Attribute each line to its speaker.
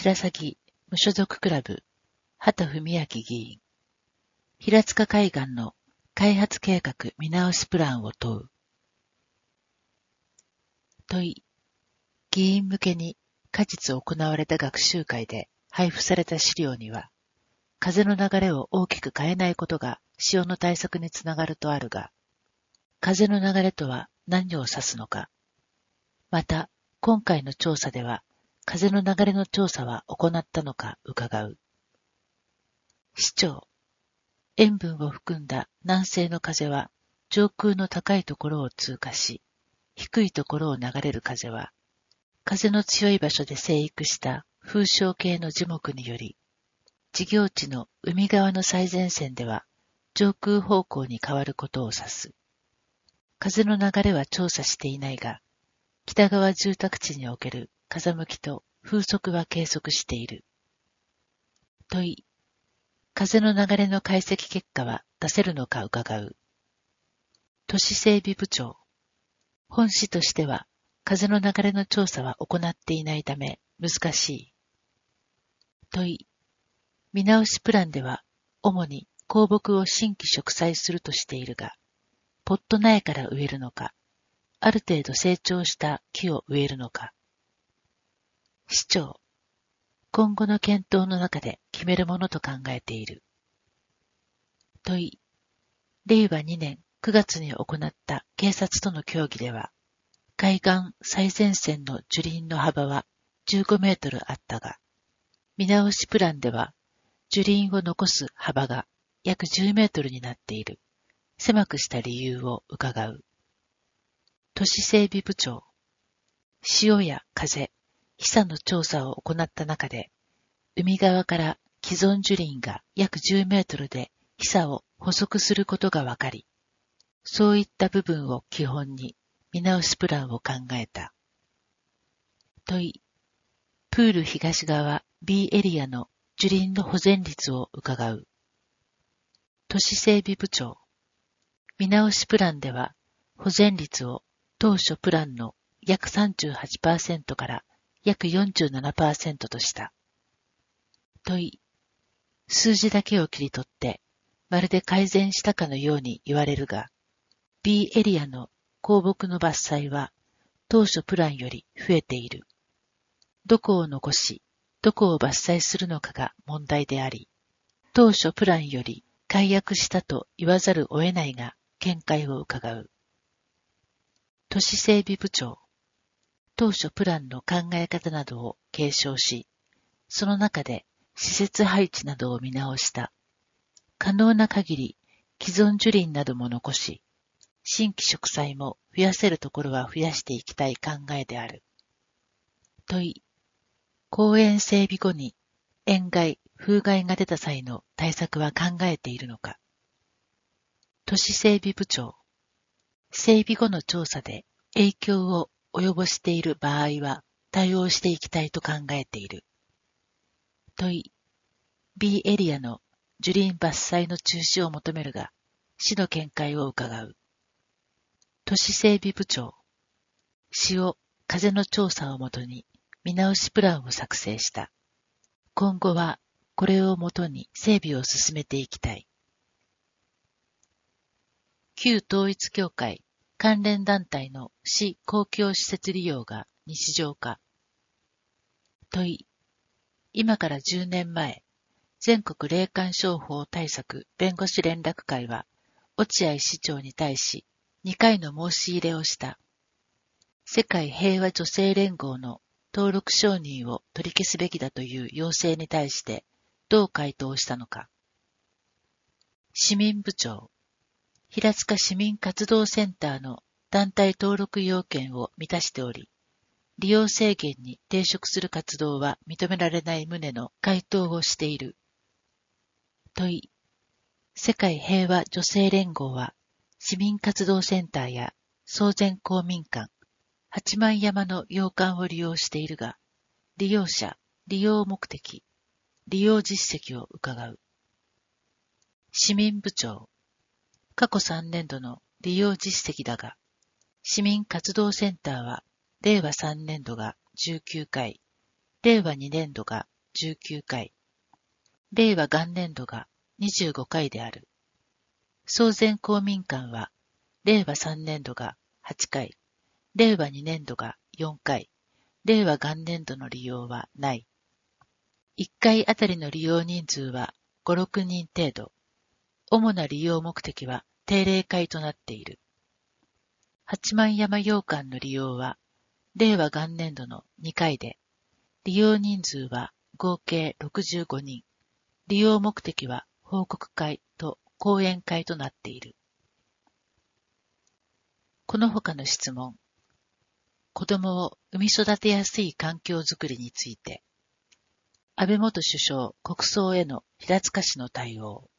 Speaker 1: 白鷺無所属クラブ畑文明議員、平塚海岸の開発計画見直しプランを問う。問い、議員向けに果実行われた学習会で配布された資料には、風の流れを大きく変えないことが潮の対策につながるとあるが、風の流れとは何を指すのか。また、今回の調査では、風の流れの調査は行ったのか伺う。市長、塩分を含んだ南西の風は上空の高いところを通過し、低いところを流れる風は、風の強い場所で生育した風象系の樹木により、事業地の海側の最前線では上空方向に変わることを指す。風の流れは調査していないが、北側住宅地における風向きと風速は計測している。問い、風の流れの解析結果は出せるのか伺う。都市整備部長、本市としては風の流れの調査は行っていないため難しい。問い、見直しプランでは主に高木を新規植栽するとしているが、ポット苗から植えるのか、ある程度成長した木を植えるのか。市長、今後の検討の中で決めるものと考えている。問い、令和2年9月に行った警察との協議では、海岸最前線の樹林の幅は15メートルあったが、見直しプランでは、樹林を残す幅が約10メートルになっている。狭くした理由を伺う。都市整備部長、潮や風、飛散の調査を行った中で、海側から既存樹林が約10メートルで飛散を捕捉することが分かり、そういった部分を基本に見直しプランを考えた。問い、プール東側 B エリアの樹林の保全率を伺う。都市整備部長、見直しプランでは保全率を当初プランの約 38% から約 47% とした。問い、数字だけを切り取ってまるで改善したかのように言われるが、B エリアの高木の伐採は当初プランより増えている。どこを残し、どこを伐採するのかが問題であり、当初プランより改悪したと言わざるを得ないが見解を伺う。都市整備部長、当初プランの考え方などを継承し、その中で施設配置などを見直した。可能な限り既存樹林なども残し、新規植栽も増やせるところは増やしていきたい考えである。問い、公園整備後に塩害、風害が出た際の対策は考えているのか。都市整備部長、整備後の調査で影響を及ぼしている場合は対応していきたいと考えている。問い、B エリアの樹林伐採の中止を求めるが、市の見解を伺う。都市整備部長、潮、風の調査をもとに見直しプランを作成した。今後はこれをもとに整備を進めていきたい。旧統一教会関連団体の市公共施設利用が日常化。問い、今から10年前、全国霊感商法対策弁護士連絡会は、落合市長に対し2回の申し入れをした。世界平和女性連合の登録承認を取り消すべきだという要請に対してどう回答したのか。市民部長、平塚市民活動センターの団体登録要件を満たしており、利用制限に抵触する活動は認められない旨の回答をしている。問い、世界平和女性連合は市民活動センターや総前公民館、八幡山の洋館を利用しているが、利用者、利用目的、利用実績を伺う。市民部長、過去3年度の利用実績だが、市民活動センターは令和3年度が19回、令和2年度が 19回、令和元年度が25回である。総前公民館は、令和3年度が8回、令和2年度が4回、令和元年度の利用はない。1回あたりの利用人数は5、6人程度。主な利用目的は定例会となっている。八幡山洋館の利用は、令和元年度の2回で、利用人数は合計65人。利用目的は報告会と講演会となっている。この他の質問。子供を産み育てやすい環境づくりについて、安倍元首相国葬への平塚氏の対応。